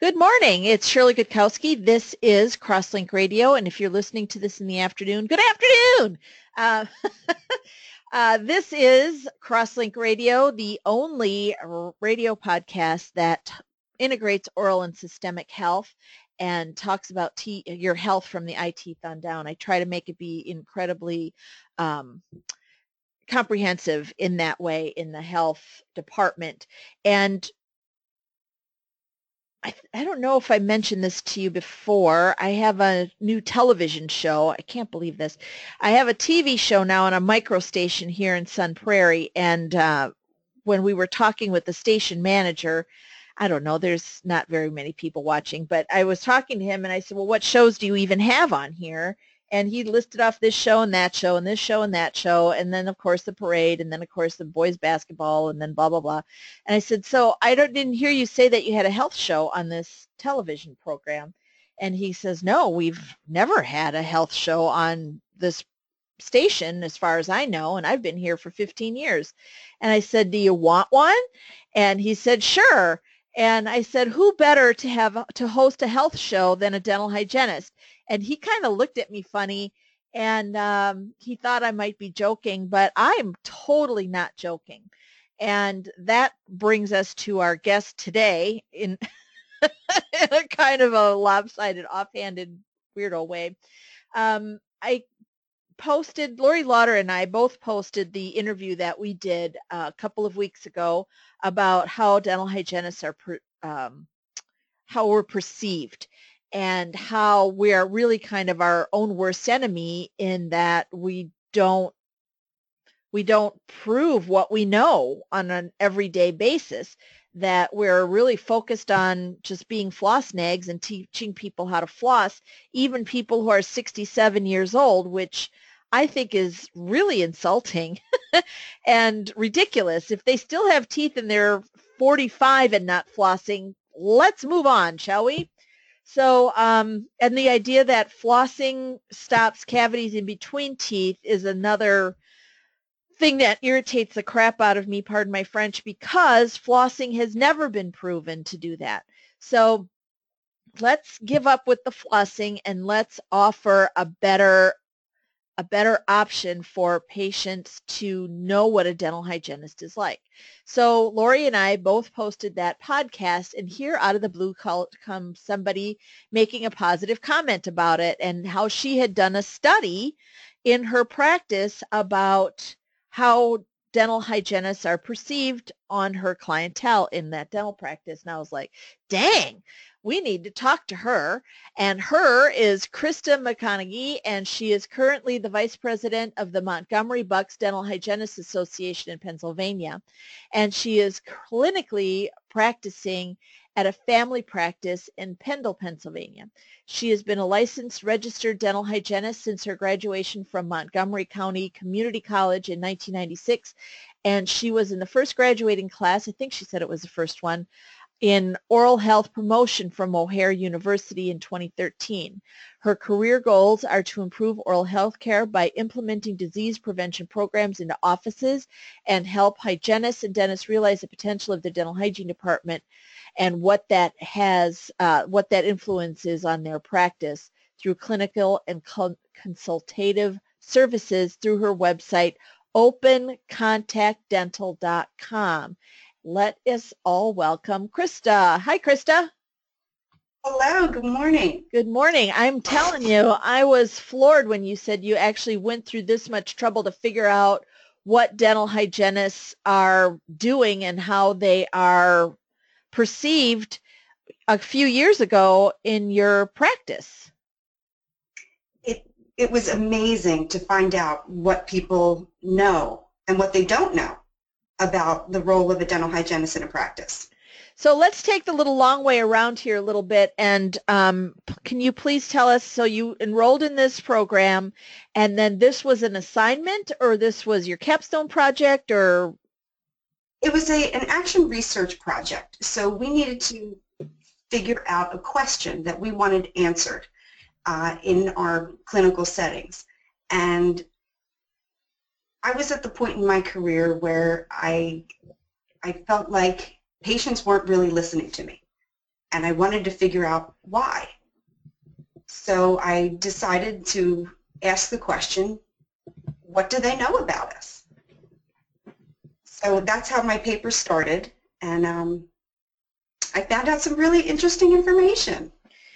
Good morning. It's Shirley Gutkowski. This is Crosslink Radio, and if you're listening to this in the afternoon, good afternoon. Uh, this is Crosslink Radio, the only radio podcast that integrates oral and systemic health and talks about your health from the eye, teeth on down. I try to make it be incredibly comprehensive in that way in the health department. And I don't know if I mentioned this to you before. I have a new television show. I can't believe this. I have a TV show now on a micro station here in Sun Prairie. And when we were talking with the station manager, I don't know, there's not very many people watching, but I was talking to him and I said, well, what shows do you even have on here? And he listed off this show and that show and this show and that show, and then of course the parade, and then of course the boys basketball, and then blah blah blah. And I said, so didn't hear you say that you had a health show on this television program. And he says, no, we've never had a health show on this station as far as I know, and I've been here for 15 years. And I said, do you want one? And he said, sure. And I said, who better to host a health show than a dental hygienist? And he kind of looked at me funny, and he thought I might be joking, but I'm totally not joking. And that brings us to our guest today in, in a kind of a lopsided, offhanded, weirdo way. Lori Lauder and I both posted the interview that we did a couple of weeks ago about how dental hygienists are, how we're perceived, and how we're really kind of our own worst enemy in that we don't prove what we know on an everyday basis, that we're really focused on just being floss nags and teaching people how to floss, even people who are 67 years old, which I think is really insulting and ridiculous. If they still have teeth and they're 45 and not flossing, let's move on, shall we? So, and the idea that flossing stops cavities in between teeth is another thing that irritates the crap out of me, pardon my French, because flossing has never been proven to do that. So let's give up with the flossing and let's offer a better option for patients to know what a dental hygienist is like. So Lori and I both posted that podcast, and here out of the blue comes somebody making a positive comment about it and how she had done a study in her practice about how dental hygienists are perceived on her clientele in that dental practice. And I was like, dang, we need to talk to her. And her is Krista McConaughey, and she is currently the vice president of the Montgomery Bucks Dental Hygienists Association in Pennsylvania. And she is clinically practicing at a family practice in Pendle, Pennsylvania. She has been a licensed registered dental hygienist since her graduation from Montgomery County Community College in 1996. And she was in the first graduating class, I think she said it was the first one, in oral health promotion from O'Hare University in 2013. Her career goals are to improve oral health care by implementing disease prevention programs into offices and help hygienists and dentists realize the potential of the dental hygiene department and what that influence is on their practice through clinical and consultative services through her website, opencontactdental.com. Let us all welcome Krista. Hi, Krista. Hello, good morning. Good morning. I'm telling you, I was floored when you said you actually went through this much trouble to figure out what dental hygienists are doing and how they are perceived a few years ago in your practice. It was amazing to find out what people know and what they don't know about the role of a dental hygienist in a practice. So let's take the little long way around here a little bit, and can you please tell us, so you enrolled in this program, and then this was an assignment, or this was your capstone project, or? It was an action research project, so we needed to figure out a question that we wanted answered in our clinical settings. And I was at the point in my career where I felt like patients weren't really listening to me. and I wanted to figure out why. So I decided to ask the question, what do they know about us? So that's how my paper started, and I found out some really interesting information.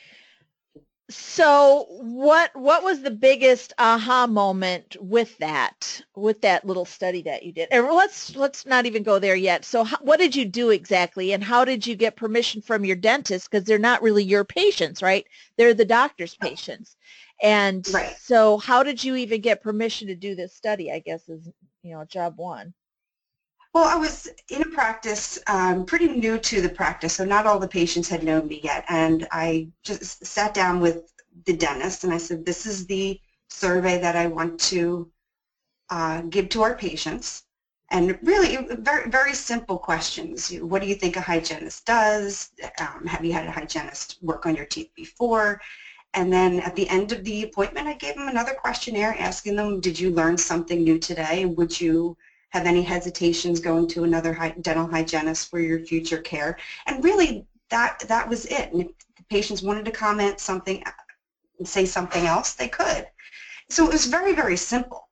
So what was the biggest aha moment with that little study that you did? And let's not even go there yet. So what did you do exactly, and how did you get permission from your dentist? Because they're not really your patients, right? They're the doctor's patients. And Right. so how did you even get permission to do this study, I guess is, job one. Well, I was in a practice, pretty new to the practice, so not all the patients had known me yet. And I just sat down with the dentist and I said, this is the survey that I want to give to our patients. And really, very, very simple questions. What do you think a hygienist does? Have you had a hygienist work on your teeth before? And then at the end of the appointment, I gave them another questionnaire asking them, did you learn something new today? Would you have any hesitations going to another dental hygienist for your future care? And really, that was it. And if the patients wanted to comment something, say something else, they could. So it was very, very simple.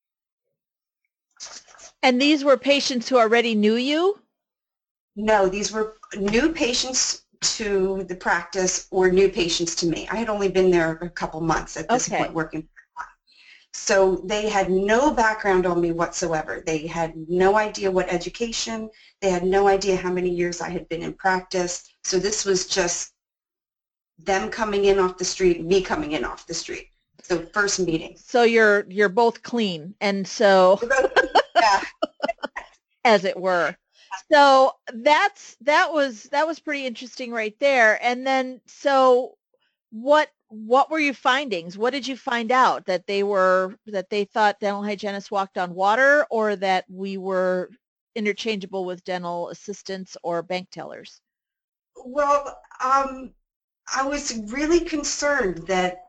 And these were patients who already knew you? No, these were new patients to the practice or new patients to me. I had only been there a couple months at this point working. So they had no background on me whatsoever. They had no idea what education, they had no idea how many years I had been in practice. So this was just them coming in off the street, me coming in off the street. So first meeting. So you're both clean, and so yeah. as it were. So that was pretty interesting right there. And then so what were your findings? What did you find out? That they thought dental hygienists walked on water, or that we were interchangeable with dental assistants or bank tellers? Well, I was really concerned that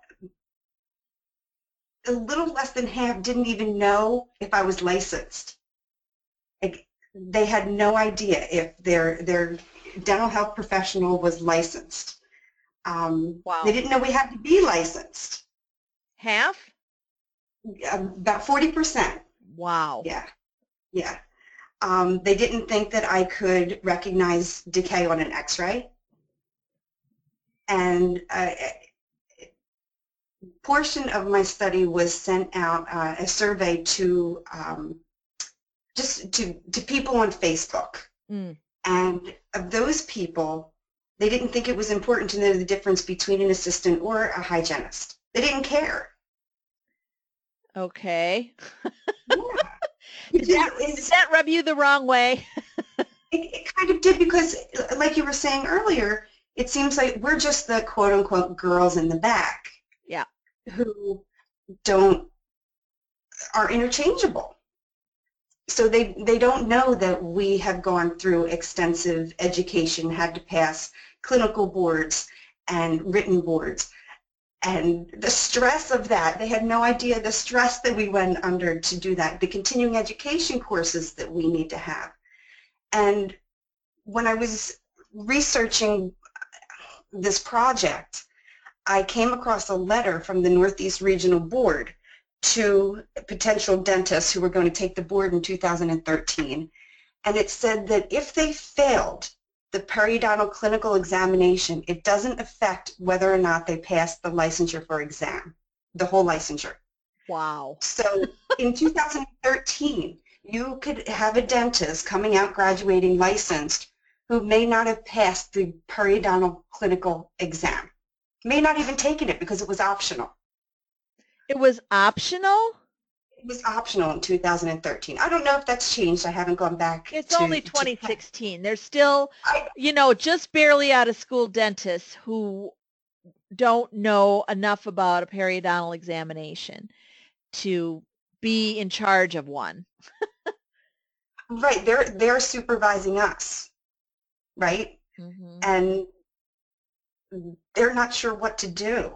a little less than half didn't even know if I was licensed. Like, they had no idea if their dental health professional was licensed. Wow. They didn't know we had to be licensed. Half? About 40%. Wow. Yeah, yeah. They didn't think that I could recognize decay on an x-ray. And a portion of my study was sent out, a survey to just to people on Facebook. And of those people, they didn't think it was important to know the difference between an assistant or a hygienist. They didn't care. Okay. Yeah. Did that rub you the wrong way? It kind of did, because like you were saying earlier, it seems like we're just the quote-unquote girls in the back. Yeah. Who are interchangeable. So they don't know that we have gone through extensive education, had to pass clinical boards and written boards. And the stress of that, they had no idea the stress that we went under to do that, the continuing education courses that we need to have. And when I was researching this project, I came across a letter from the Northeast Regional Board to potential dentists who were going to take the board in 2013, and it said that if they failed the periodontal clinical examination, it doesn't affect whether or not they passed the licensure for exam, the whole licensure. Wow. So in 2013, you could have a dentist coming out graduating licensed who may not have passed the periodontal clinical exam. May not even taken it because it was optional. It was optional? It was optional in 2013. I don't know if that's changed. I haven't gone back. It's only 2016. There's still, just barely out of school dentists who don't know enough about a periodontal examination to be in charge of one. Right. They're supervising us, right? Mm-hmm. And they're not sure what to do.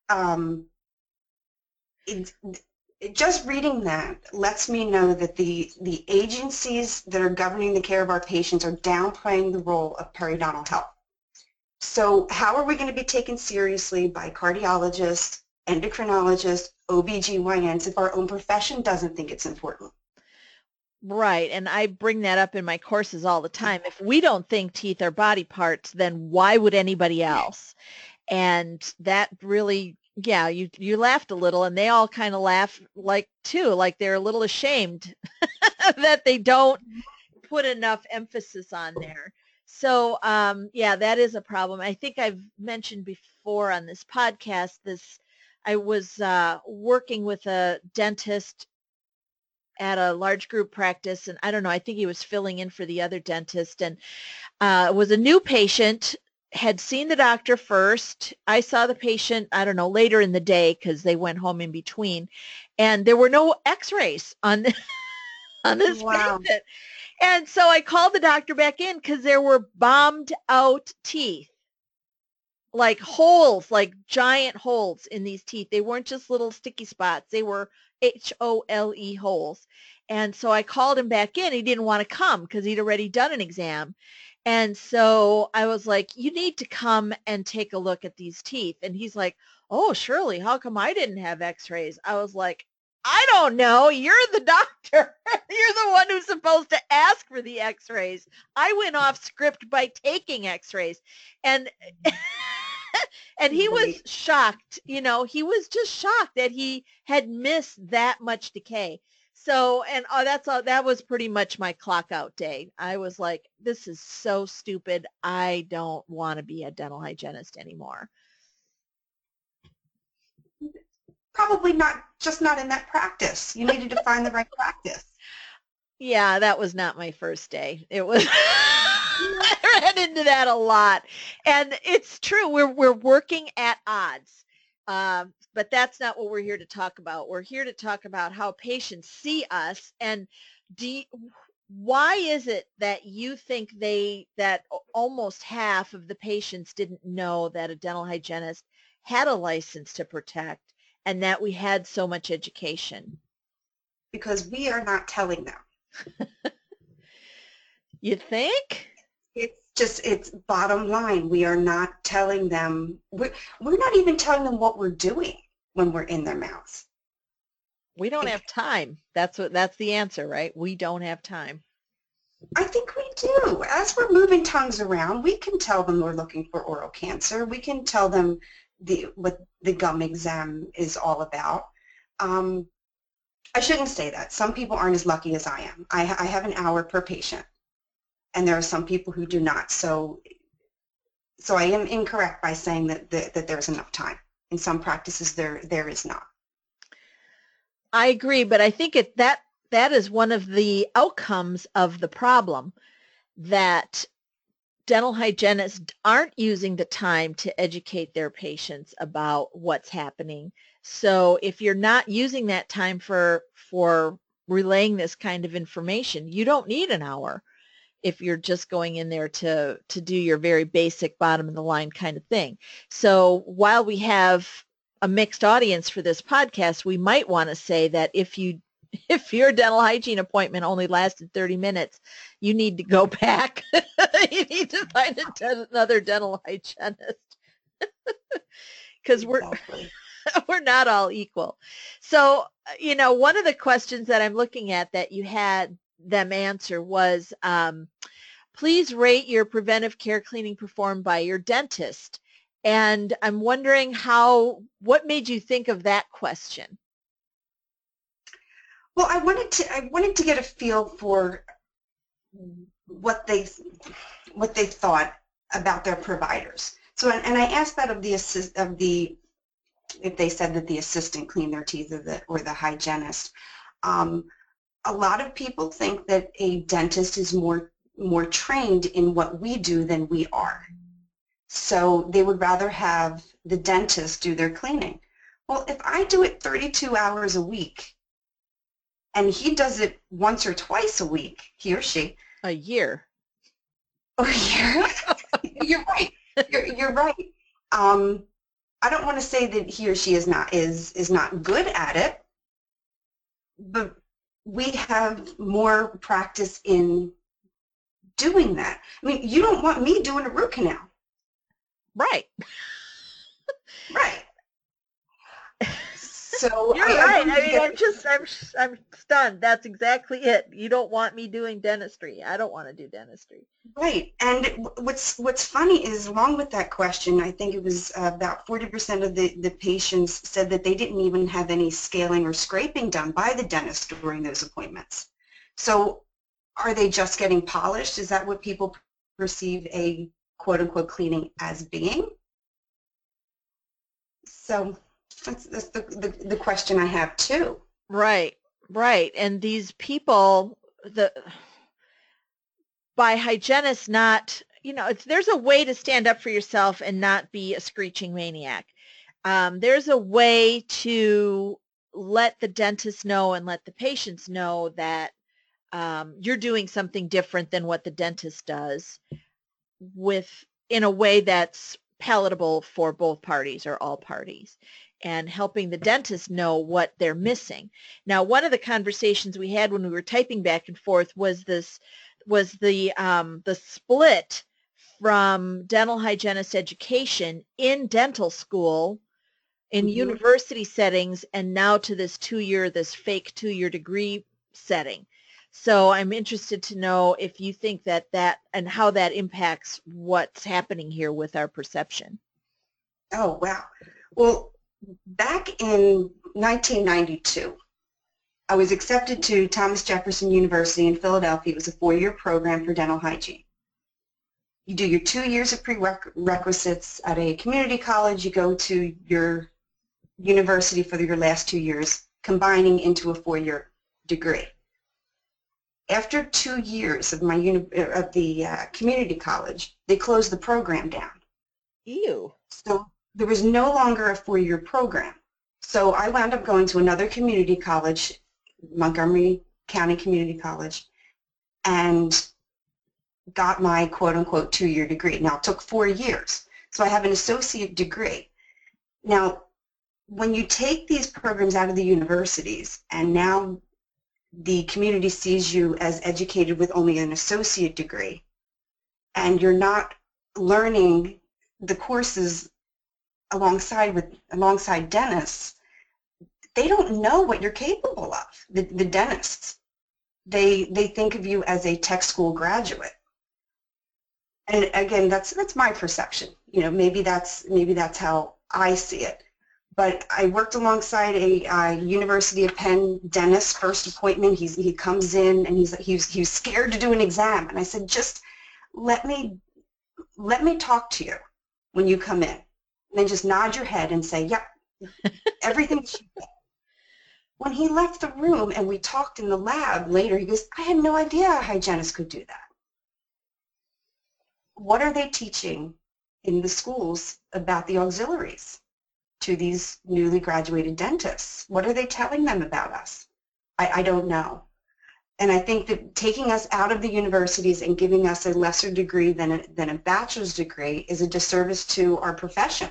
Just reading that lets me know that the agencies that are governing the care of our patients are downplaying the role of periodontal health. So how are we going to be taken seriously by cardiologists, endocrinologists, OBGYNs if our own profession doesn't think it's important? Right, and I bring that up in my courses all the time. If we don't think teeth are body parts, then why would anybody else? And that really, yeah, you laughed a little, and they all kind of laugh like too, like they're a little ashamed that they don't put enough emphasis on there. So, yeah, that is a problem. I think I've mentioned before on this podcast this. I was working with a dentist at a large group practice, and I don't know, I think he was filling in for the other dentist, and was a new patient, had seen the doctor first. I saw the patient, I don't know, later in the day because they went home in between, and there were no x-rays on on this Wow. patient. And so I called the doctor back in because there were bombed out teeth, like holes, like giant holes in these teeth. They weren't just little sticky spots. They were HOLE holes. And so I called him back in. He didn't want to come because he'd already done an exam. And so I was like, you need to come and take a look at these teeth. And he's like, oh, Shirley, how come I didn't have x-rays? I was like, I don't know. You're the doctor. You're the one who's supposed to ask for the x-rays. I went off script by taking x-rays. And and he was Right. shocked, he was just shocked that he had missed that much decay. So, and that's all, that was pretty much my clock out day. I was like, this is so stupid. I don't want to be a dental hygienist anymore. Probably not, just not in that practice. You needed to find the right practice. Yeah, that was not my first day. It was I ran into that a lot. And it's true. We're working at odds. But that's not what we're here to talk about. We're here to talk about how patients see us, and do why is it that you think that almost half of the patients didn't know that a dental hygienist had a license to protect and that we had so much education? Because we are not telling them. You think? It's bottom line. We are not telling them. We're not even telling them what we're doing when we're in their mouths. We don't have time. That's the answer, right? We don't have time. I think we do. As we're moving tongues around, we can tell them we're looking for oral cancer. We can tell them what the gum exam is all about. I shouldn't say that. Some people aren't as lucky as I am. I have an hour per patient, and there are some people who do not. So I am incorrect by saying that there's enough time. In some practices, there is not. I agree, but I think that is one of the outcomes of the problem, that dental hygienists aren't using the time to educate their patients about what's happening. So if you're not using that time for relaying this kind of information, you don't need an hour if you're just going in there to do your very basic bottom of the line kind of thing. So while we have a mixed audience for this podcast, we might want to say that if your dental hygiene appointment only lasted 30 minutes, you need to go back. You need to find another dental hygienist because Exactly. we're not all equal. So, one of the questions that I'm looking at that you had them answer was, please rate your preventive care cleaning performed by your dentist. And I'm wondering what made you think of that question? Well, I wanted to get a feel for what they thought about their providers. So, and I asked that of if they said that the assistant cleaned their teeth or the hygienist. A lot of people think that a dentist is more trained in what we do than we are. So they would rather have the dentist do their cleaning. Well, if I do it 32 hours a week and he does it once or twice a week, he or she. A year. Oh, you're right. You're right. I don't want to say that he or she is not good at it, but we have more practice in doing that. I mean, you don't want me doing a root canal. Right. Right. So You're I right. I believe mean, that, I'm stunned. That's exactly it. You don't want me doing dentistry. I don't want to do dentistry. right. And what's funny is, along with that question, I think it was about 40% of the patients said that they didn't even have any scaling or scraping done by the dentist during those appointments. So are they just getting polished? Is that what people perceive a quote-unquote cleaning as being? So that's the question I have too. Right, right. And these people, by hygienists not, there's a way to stand up for yourself and not be a screeching maniac. There's a way to let the dentist know and let the patients know that you're doing something different than what the dentist does, in a way that's palatable for both parties or all parties, and helping the dentist know what they're missing. Now, one of the conversations we had when we were typing back and forth was the split from dental hygienist education in dental school, in university settings, and now to this fake 2-year degree setting. So I'm interested to know if you think that and how that impacts what's happening here with our perception. Oh, wow. Well, back in 1992, I was accepted to Thomas Jefferson University in Philadelphia. It was a 4-year program for dental hygiene. You do your 2 years of prerequisites at a community college. You go to your university for your last 2 years, combining into a 4-year degree. After 2 years of the community college, they closed the program down. Ew. So there was no longer a 4-year program. So I wound up going to another community college, Montgomery County Community College, and got my quote-unquote 2-year degree. Now, it took 4 years. So I have an associate degree. Now, when you take these programs out of the universities, and now the community sees you as educated with only an associate degree, and you're not learning the courses alongside dentists, they don't know what you're capable of, the dentists. They think of you as a tech school graduate. And again, that's my perception. Maybe that's how I see it. But I worked alongside a University of Penn dentist. First appointment, he comes in and he was scared to do an exam, and I said, just let me talk to you when you come in, and then just nod your head and say, yep, everything's. When he left the room and we talked in the lab later, he goes, I had no idea a hygienist could do that. What are they teaching in the schools about the auxiliaries to these newly graduated dentists? What are they telling them about us? I don't know. And I think that taking us out of the universities and giving us a lesser degree than a bachelor's degree is a disservice to our profession.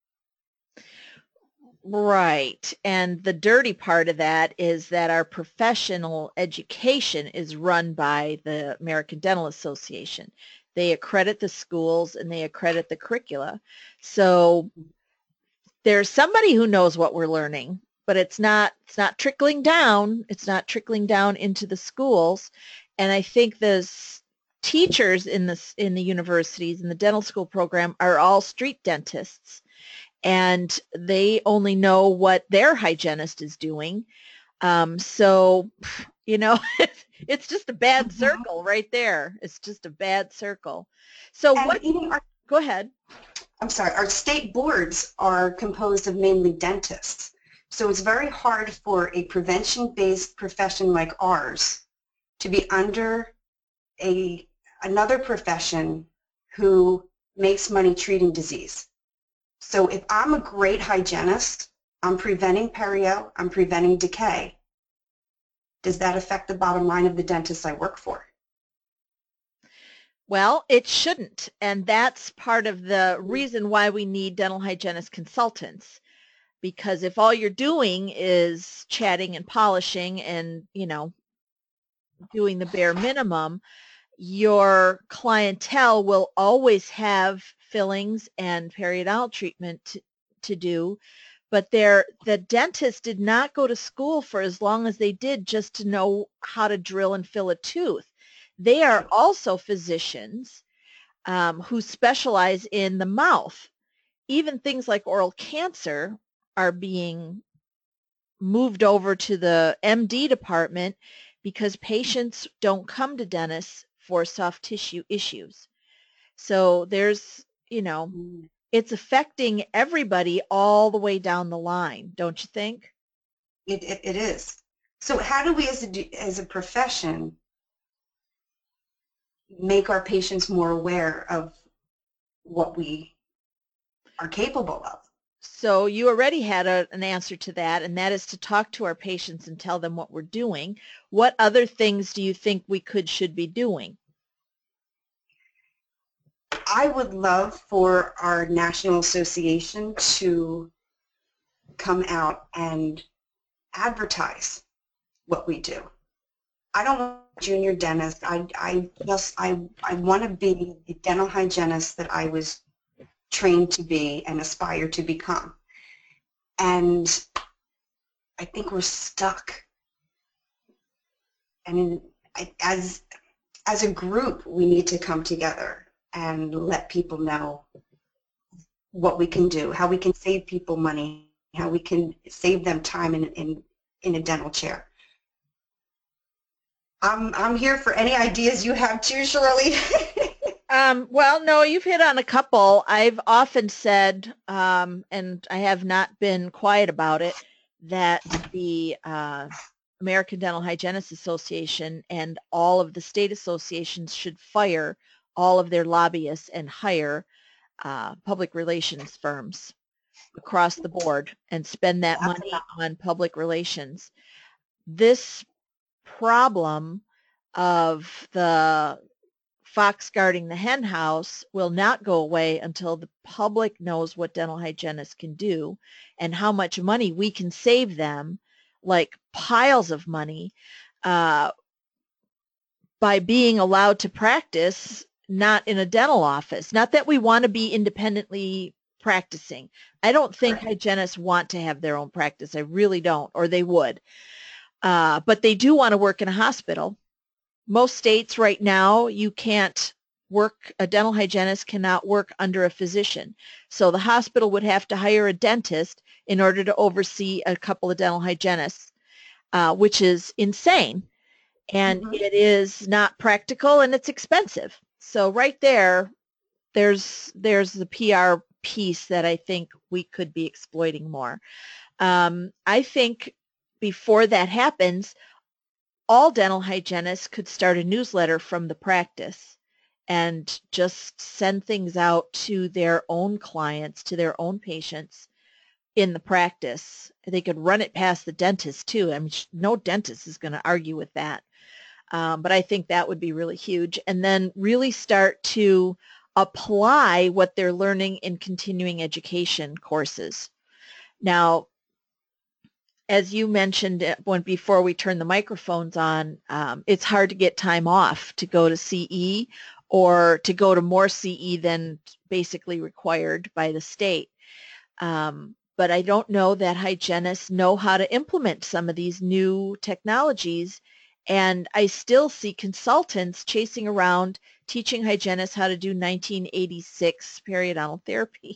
Right. And the dirty part of that is that our professional education is run by the American Dental Association. They accredit the schools and they accredit the curricula. So there's somebody who knows what we're learning, but it's not trickling down. It's not trickling down into the schools. And I think the teachers in the universities in the dental school program are all street dentists, and they only know what their hygienist is doing. So, it's just a bad circle right there. It's just a bad circle. So go ahead. I'm sorry, our state boards are composed of mainly dentists. So it's very hard for a prevention-based profession like ours to be under another profession who makes money treating disease. So if I'm a great hygienist, I'm preventing perio, I'm preventing decay, does that affect the bottom line of the dentist I work for? Well, it shouldn't, and that's part of the reason why we need dental hygienist consultants, because if all you're doing is chatting and polishing and, doing the bare minimum, your clientele will always have fillings and periodontal treatment to do, but the dentist did not go to school for as long as they did just to know how to drill and fill a tooth. They are also physicians who specialize in the mouth. Even things like oral cancer are being moved over to the MD department because patients don't come to dentists for soft tissue issues. So there's, it's affecting everybody all the way down the line, don't you think? It is. So how do we as a profession make our patients more aware of what we are capable of? So you already had an answer to that, and that is to talk to our patients and tell them what we're doing. What other things do you think we should be doing? I would love for our national association to come out and advertise what we do. I don't want a junior dentist. I want to be the dental hygienist that I was trained to be and aspire to become. And I think we're stuck. And as a group, we need to come together and let people know what we can do, how we can save people money, how we can save them time in a dental chair. I'm here for any ideas you have too, Shirley. Well, no, you've hit on a couple. I've often said, and I have not been quiet about it, that the American Dental Hygienists Association and all of the state associations should fire all of their lobbyists and hire public relations firms across the board and spend that money on public relations. This problem of the fox guarding the hen house will not go away until the public knows what dental hygienists can do and how much money we can save them, like piles of money, by being allowed to practice not in a dental office. Not that we want to be independently practicing. I don't think hygienists want to have their own practice. I really don't, or they would. But they do want to work in a hospital. Most states right now, you can't work, a dental hygienist cannot work under a physician. So the hospital would have to hire a dentist in order to oversee a couple of dental hygienists, which is insane. And it is not practical and it's expensive. So right there's the PR piece that I think we could be exploiting more. I think before that happens, all dental hygienists could start a newsletter from the practice and just send things out to their own clients, to their own patients in the practice. They could run it past the dentist too. I mean, no dentist is going to argue with that. But I think that would be really huge. And then really start to apply what they're learning in continuing education courses. Now, as you mentioned before we turned the microphones on, it's hard to get time off to go to CE or to go to more CE than basically required by the state. But I don't know that hygienists know how to implement some of these new technologies. And I still see consultants chasing around teaching hygienists how to do 1986 periodontal therapy.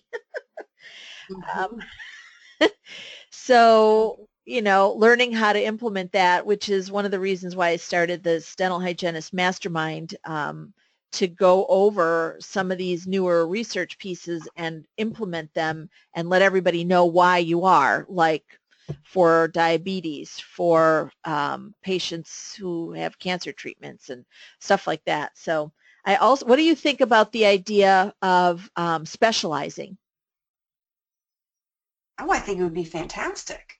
So, learning how to implement that, which is one of the reasons why I started this Dental Hygienist Mastermind, to go over some of these newer research pieces and implement them and let everybody know why you are, like for diabetes, for patients who have cancer treatments and stuff like that. So what do you think about the idea of specializing? Oh, I think it would be fantastic.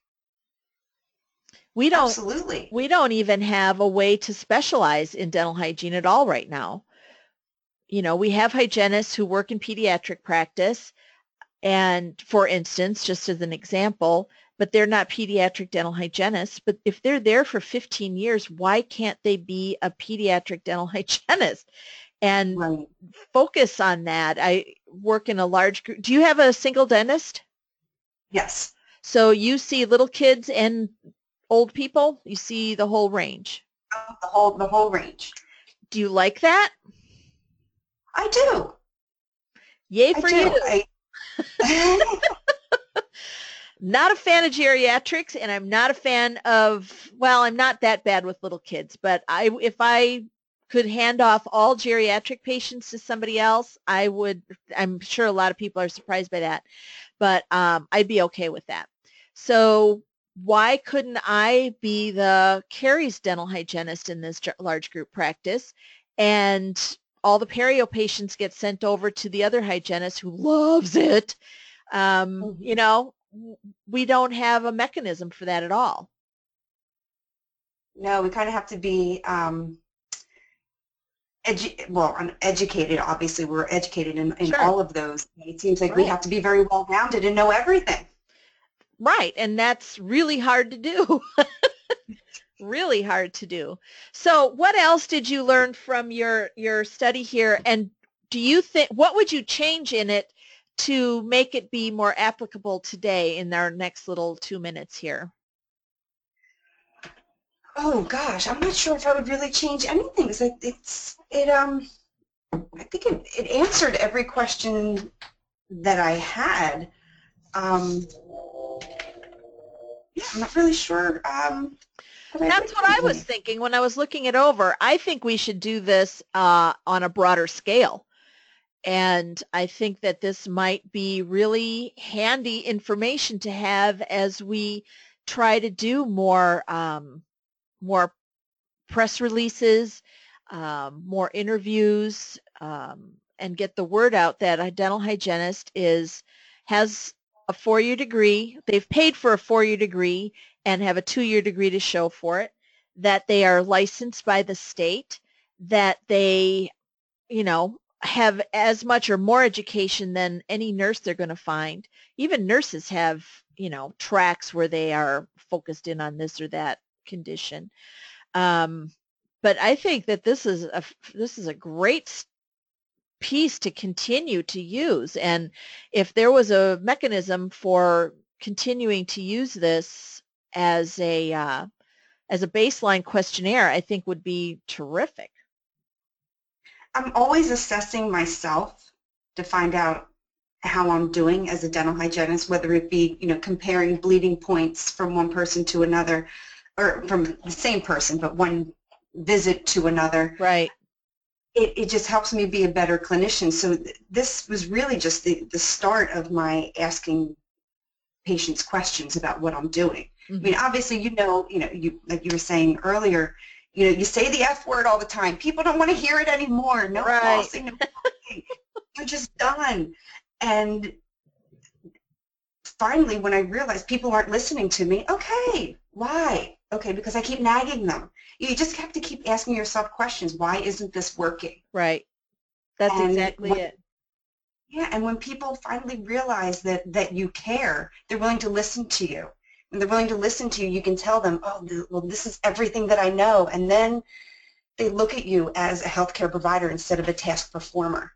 Absolutely. We don't even have a way to specialize in dental hygiene at all right now. We have hygienists who work in pediatric practice, and for instance, just as an example, but they're not pediatric dental hygienists. But if they're there for 15 years, why can't they be a pediatric dental hygienist and Right. focus on that? I work in a large group. Do you have a single dentist? Yes. So you see little kids and old people? You see the whole range. The whole range. Do you like that? I do. Yay I for do. you. Not a fan of geriatrics, and I'm not a fan of, well, I'm not that bad with little kids, but if I could hand off all geriatric patients to somebody else, I would. I'm sure a lot of people are surprised by that, but I'd be okay with that. So why couldn't I be the caries dental hygienist in this large group practice, and all the perio patients get sent over to the other hygienist who loves it? You know, we don't have a mechanism for that at all. No, we kind of have to be educated. Obviously, we're educated in Sure. all of those. It seems like we have to be very well-rounded and know everything. Right, and that's really hard to do. Really hard to do. So what else did you learn from your study here, and do you think, what would you change in it to make it be more applicable today in our next little 2 minutes here? Oh gosh, I'm not sure if I would really change anything. I think it answered every question that I had. Yeah, I'm not really sure. That's what I was thinking when I was looking it over. I think we should do this on a broader scale. And I think that this might be really handy information to have as we try to do more press releases, more interviews, and get the word out that a dental hygienist has a 4-year degree. They've paid for a 4-year degree and have a 2-year degree to show for it, that they are licensed by the state, that they, have as much or more education than any nurse they're going to find. Even nurses have, tracks where they are focused in on this or that condition. But I think that this is a great piece to continue to use. And if there was a mechanism for continuing to use this as a baseline questionnaire, I think would be terrific. I'm always assessing myself to find out how I'm doing as a dental hygienist, whether it be, comparing bleeding points from one person to another, or from the same person, but one visit to another. Right. It just helps me be a better clinician. So this was really just the start of my asking patients questions about what I'm doing. Mm-hmm. I mean, obviously, you like you were saying earlier, you say the F word all the time. People don't want to hear it anymore. No flossing, no flossing. You're just done. And finally, when I realized people aren't listening to me, okay, why? Okay, because I keep nagging them. You just have to keep asking yourself questions. Why isn't this working? Right. That's exactly it. Yeah, and when people finally realize that you care, they're willing to listen to you. When they're willing to listen to you, you can tell them, oh, well, this is everything that I know. And then they look at you as a healthcare provider instead of a task performer.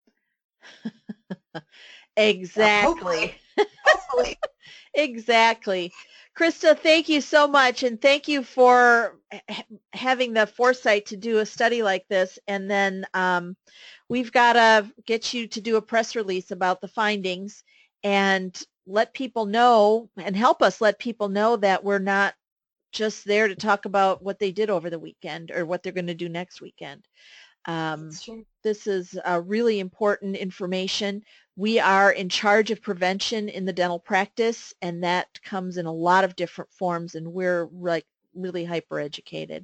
Exactly. Hopefully. Exactly. Krista, thank you so much, and thank you for having the foresight to do a study like this. And then we've got to get you to do a press release about the findings and let people know, and help us let people know that we're not just there to talk about what they did over the weekend or what they're going to do next weekend. This is really important information. We are in charge of prevention in the dental practice, and that comes in a lot of different forms, and we're like really hyper educated.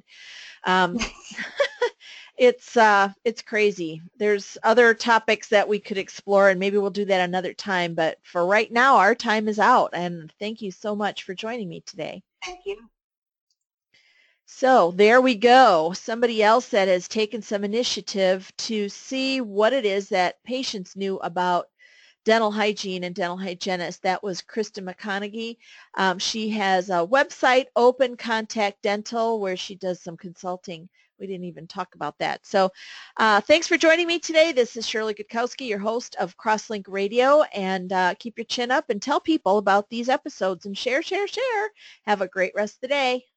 It's crazy. There's other topics that we could explore, and maybe we'll do that another time, but for right now our time is out, and thank you so much for joining me today. Thank you. So there we go. Somebody else that has taken some initiative to see what it is that patients knew about dental hygiene and dental hygienist. That was Kristen McConaughey. She has a website, Open Contact Dental, where she does some consulting. We didn't even talk about that. So thanks for joining me today. This is Shirley Gutkowski, your host of Crosslink Radio. And keep your chin up and tell people about these episodes and share, share, share. Have a great rest of the day.